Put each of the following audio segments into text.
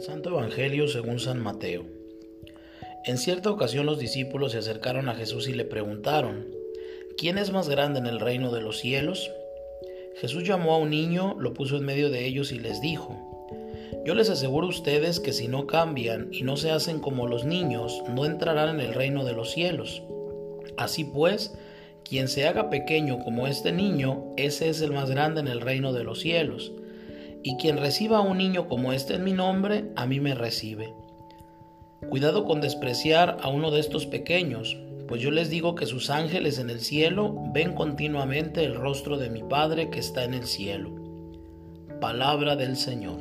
Santo Evangelio según San Mateo. En cierta ocasión los discípulos se acercaron a Jesús y le preguntaron: ¿Quién es más grande en el reino de los cielos? Jesús llamó a un niño, lo puso en medio de ellos y les dijo: Yo les aseguro a ustedes que si no cambian y no se hacen como los niños, no entrarán en el reino de los cielos. Así pues, quien se haga pequeño como este niño, ese es el más grande en el reino de los cielos. Y quien reciba a un niño como este en mi nombre, a mí me recibe. Cuidado con despreciar a uno de estos pequeños, pues yo les digo que sus ángeles en el cielo ven continuamente el rostro de mi Padre que está en el cielo. Palabra del Señor.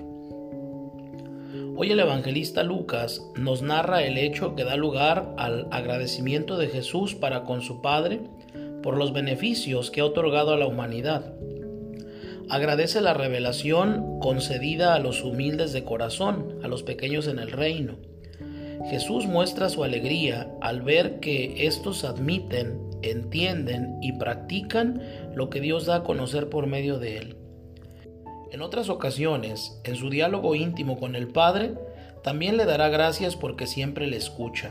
Hoy el evangelista Lucas nos narra el hecho que da lugar al agradecimiento de Jesús para con su Padre por los beneficios que ha otorgado a la humanidad. Agradece la revelación concedida a los humildes de corazón, a los pequeños en el reino. Jesús muestra su alegría al ver que estos admiten, entienden y practican lo que Dios da a conocer por medio de él. En otras ocasiones, en su diálogo íntimo con el Padre, también le dará gracias porque siempre le escucha.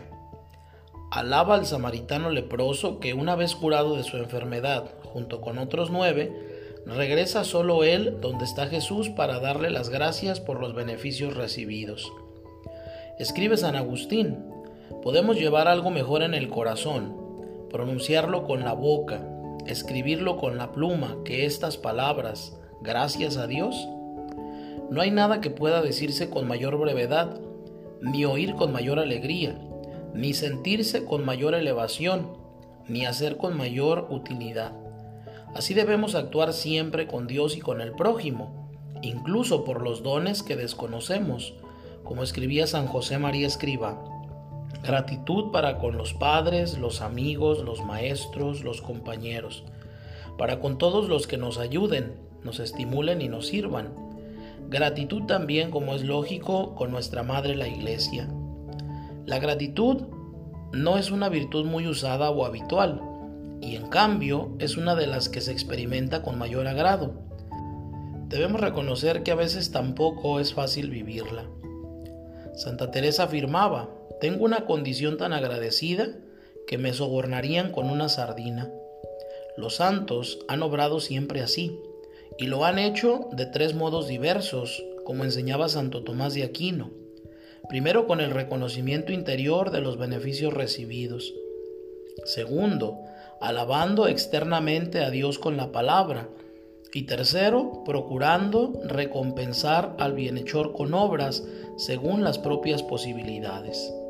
Alaba al samaritano leproso que, una vez curado de su enfermedad, junto con otros 9, regresa solo él donde está Jesús para darle las gracias por los beneficios recibidos. Escribe San Agustín: podemos llevar algo mejor en el corazón, pronunciarlo con la boca, escribirlo con la pluma, que estas palabras, gracias a Dios. No hay nada que pueda decirse con mayor brevedad, ni oír con mayor alegría, ni sentirse con mayor elevación, ni hacer con mayor utilidad. Así debemos actuar siempre con Dios y con el prójimo, incluso por los dones que desconocemos, como escribía San José María Escrivá: gratitud para con los padres, los amigos, los maestros, los compañeros, para con todos los que nos ayuden, nos estimulen y nos sirvan. Gratitud también, como es lógico, con nuestra Madre la Iglesia. La gratitud no es una virtud muy usada o habitual, y en cambio es una de las que se experimenta con mayor agrado. Debemos reconocer que a veces tampoco es fácil vivirla. Santa Teresa afirmaba: tengo una condición tan agradecida que me sobornarían con una sardina. Los santos han obrado siempre así, y lo han hecho de 3 modos diversos, como enseñaba Santo Tomás de Aquino. Primero, con el reconocimiento interior de los beneficios recibidos. Segundo, alabando externamente a Dios con la palabra. Y tercero, procurando recompensar al bienhechor con obras según las propias posibilidades.